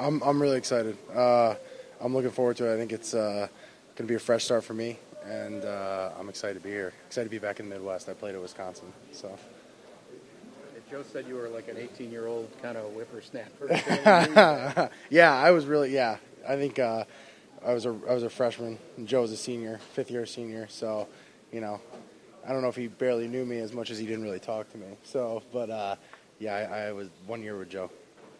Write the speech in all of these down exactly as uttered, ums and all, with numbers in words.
I'm I'm really excited. Uh, I'm looking forward to it. I think it's uh, going to be a fresh start for me, and uh, I'm excited to be here. Excited to be back in the Midwest. I played at Wisconsin, so. Joe said you were like an eighteen-year-old kind of whippersnapper. Yeah, I was really. Yeah, I think uh, I was a I was a freshman. And Joe was a senior, fifth year senior. So, you know, I don't know if he barely knew me as much as he didn't really talk to me. So, but uh, yeah, I, I was one year with Joe.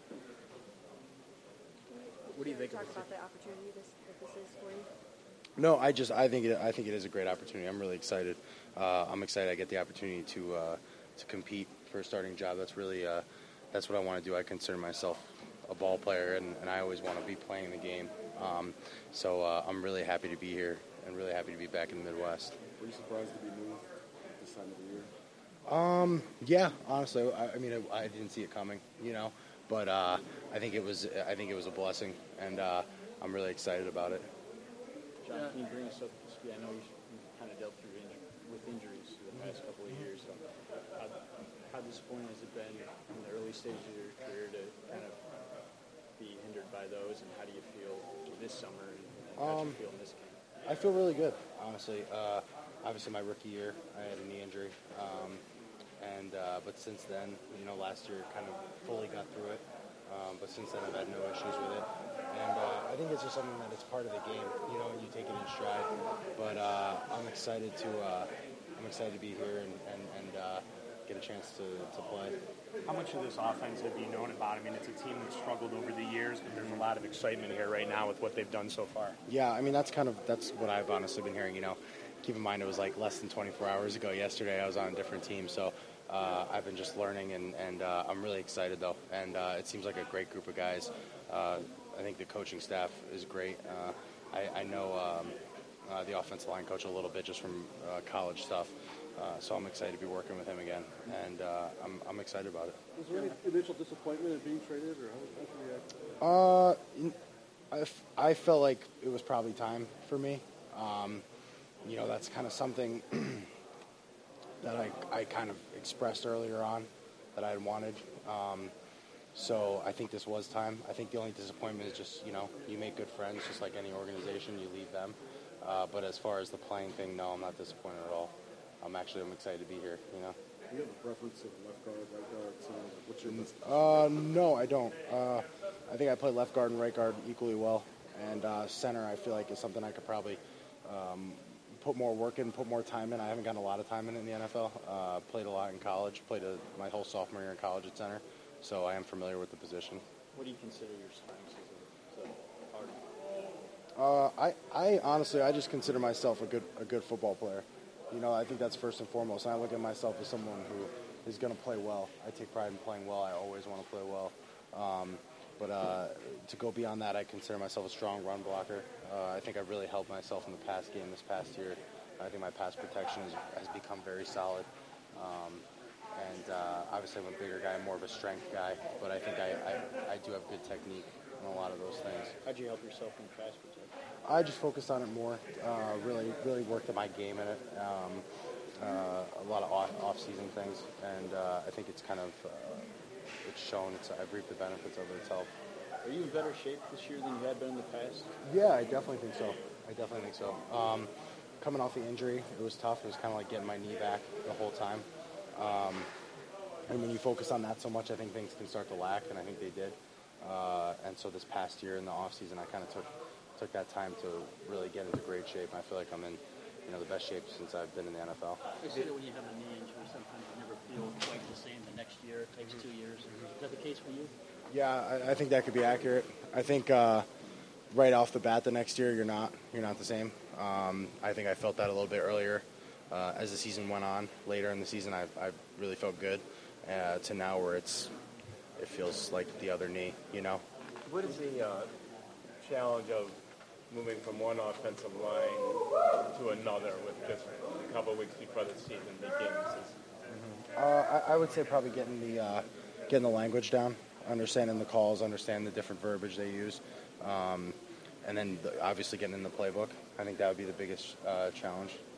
What do you think talk about the opportunity this, that this is for you? No, I just I think it, I think it is a great opportunity. I'm really excited. Uh, I'm excited I get the opportunity to uh, to compete for a starting job. That's really uh, that's what I want to do. I consider myself a ball player, and, and I always want to be playing the game. Um, so uh, I'm really happy to be here and really happy to be back in the Midwest. Were you surprised to be moved this time of the year? Um, yeah, honestly, I, I mean, I, I didn't see it coming, you know, but uh, I think it was I think it was a blessing, and uh, I'm really excited about it. John, can you bring us up to speed? I know you've kind of dealt through inju- with injuries for the past couple of years. So how, how disappointing has it been in the early stages of your career to kind of be hindered by those, and how do you feel this summer, and how do Um, you feel in this game? I feel really good, honestly. Uh, obviously, my rookie year, I had a knee injury, um, and uh, but since then, you know, last year kind of fully got through it. Um, but since then, I've had no issues with it, and uh, I think it's just something that it's part of the game, you know, and you take it in stride. But uh, I'm excited to uh, I'm excited to be here and and, and uh, get a chance to, to play. How much of this offense have you known about? I mean, it's a team that's struggled over the years, but there's a lot of excitement here right now with what they've done so far. Yeah, I mean, that's kind of that's what I've honestly been hearing. You know, keep in mind it was like less than twenty-four hours ago. Yesterday, I was on a different team, so. Uh, I've been just learning, and, and uh, I'm really excited, though. And uh, it seems like a great group of guys. Uh, I think the coaching staff is great. Uh, I, I know um, uh, the offensive line coach a little bit just from uh, college stuff. Uh, so I'm excited to be working with him again, and uh, I'm, I'm excited about it. Was there any initial disappointment in being traded, or how, how should we react? Uh, I, f- I felt like it was probably time for me. Um, you know, that's kind of something that I, I kind of expressed earlier on that I had wanted. Um, so I think this was time. I think the only disappointment is just, you know, you make good friends, just like any organization, you leave them. Uh, but as far as the playing thing, no, I'm not disappointed at all. I'm actually, I'm excited to be here, you know. Do you have a preference of left guard, right guard, center? What's your best? Uh, no, I don't. Uh, I think I play left guard and right guard equally well. And uh, center, I feel like, is something I could probably um, put more work in, put more time in. I haven't gotten a lot of time in in the N F L. Uh, played a lot in college. Played a, my whole sophomore year in college at center, so I am familiar with the position. What do you consider your strengths as a, as a part? Uh, I, I honestly, I just consider myself a good, a good football player. You know, I think that's first and foremost. And I look at myself as someone who is going to play well. I take pride in playing well. I always want to play well. Um, but uh, to go beyond that, I consider myself a strong run blocker. Uh, I think I've really helped myself in the pass game this past year. I think my pass protection has, has become very solid. Um, and uh, obviously I'm a bigger guy, more of a strength guy, but I think I, I, I do have good technique in a lot of those things. How'd you help yourself in pass protection? I just focused on it more, uh, really really worked at my game in it. Um, uh, a lot of off, off-season things, and uh, I think it's kind of, uh, it's shown, it's, I've reaped the benefits of it itself. Are you in better shape this year than you had been in the past? Yeah, I definitely think so. I definitely think so. Um, coming off the injury, it was tough. It was kind of like getting my knee back the whole time. Um, and when you focus on that so much, I think things can start to lack, and I think they did. Uh, and so this past year in the off season, I kind of took took that time to really get into great shape. And I feel like I'm in, you know, the best shape since I've been in the N F L. They say that when you have a knee injury, sometimes you never feel quite the same the next year. It takes two years. Is that the case for you? Yeah, I, I think that could be accurate. I think uh, right off the bat, the next year you're not you're not the same. Um, I think I felt that a little bit earlier. Uh, as the season went on, later in the season, I I really felt good. Uh, to now where it's it feels like the other knee, you know. What is the uh, challenge of moving from one offensive line to another with just a couple of weeks before the season begins? Uh, I, I would say probably getting the uh, getting the language down, understanding the calls, understanding the different verbiage they use, um, and then the, obviously getting in the playbook. I think that would be the biggest uh, challenge.